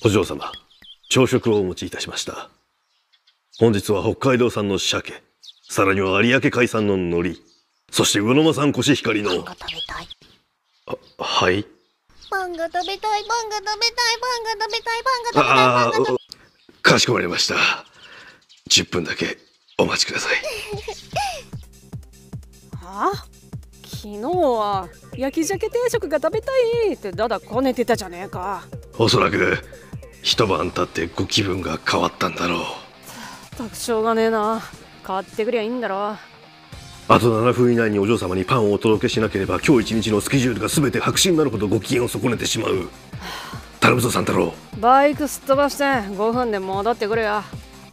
お嬢様、朝食をお持ちいたしました。本日は北海道産の鮭、さらには有明海産の海苔、そして魚沼産コシヒカリの。 パンが食べたい。 はい。 パンが食べたい、パンが食べたい、パンが食べたい、パンが食べたい、パンが食べたい。 かしこまりました。10分だけお待ちください。 はあ、昨日は焼き鮭定食が食べたいってだだこねてたじゃねえか。 おそらく一晩経ってご気分が変わったんだろう。 たくしょうがねえな。変わってくりゃいいんだろ。 あと7分以内にお嬢様にパンをお届けしなければ今日一日のスケジュールが全て白紙になるほどご機嫌を損ねてしまう。頼むぞ三太郎。 バイクすっ飛ばして5分で戻ってくれよ。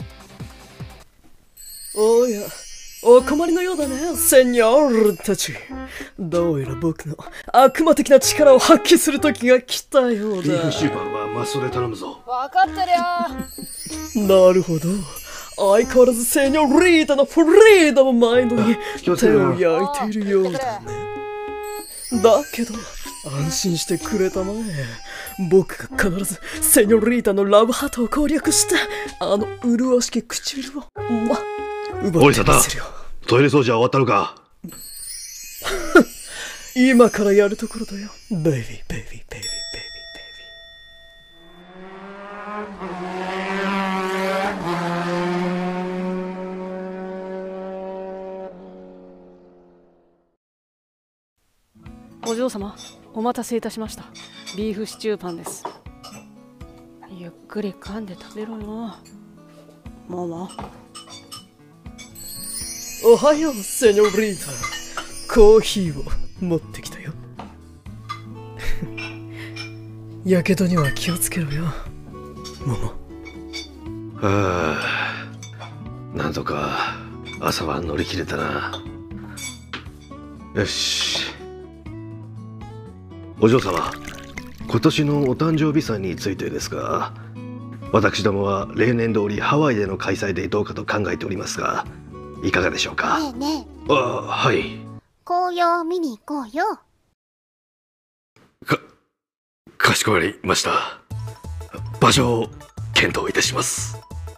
おや、お困りのようだね、セニョールたち。どうやら僕の悪魔的な力を発揮する時が来たようだ。 ビーフシチューパンはマストで頼むぞ。 分かってるよ。 なるほど。相変わらずセニョリータのフリーダムマインドに手を焼いているようだね。だけど安心してくれたまえ。僕が必ずセニョリータのラブハートを攻略してあの麗しき唇を奪ってみせるよ。 トイレ掃除は終わったのか？ 今からやるところだよ。ベイビーベイビーベイビーベイビーベイビー。 お嬢様、お待たせいたしました。ビーフシチューパンです。ゆっくり噛んで食べろよ。もも。 おはよう、セニョリータ。コーヒーを持ってきたよ。やけどには気をつけろよ、もも。 はあ、なんとか朝は乗り切れたな。よし。お嬢様、今年のお誕生日祭についてですが、私どもは例年通りハワイでの開催でどうかと考えておりますが、いかがでしょうか？ ねえねえ。 はい。 紅葉見に行こうよ。 かしこまりました。場所を検討いたします。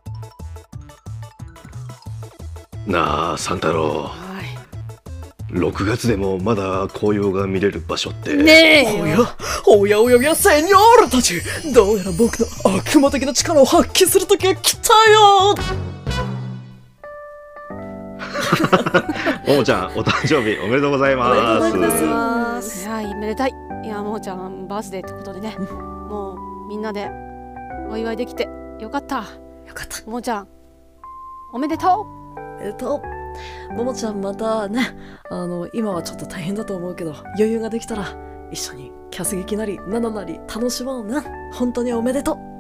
なあ、三太郎。6月でもまだ紅葉が見れる場所ってねえよ。 おやセニョールたち、どうやら僕の悪魔的な力を発揮する時が来たよ。 ももちゃん、お誕生日おめでとうございます。 おめでとうございます。いや、めでたい。いや、ももちゃんバースデーってことでね、もうみんなでお祝いできてよかった。 よかった。 ももちゃん、おめでとう。ももちゃんまたね、今はちょっと大変だと思うけど、余裕ができたら一緒にキャス劇なりナナなり楽しもうな。本当におめでとう。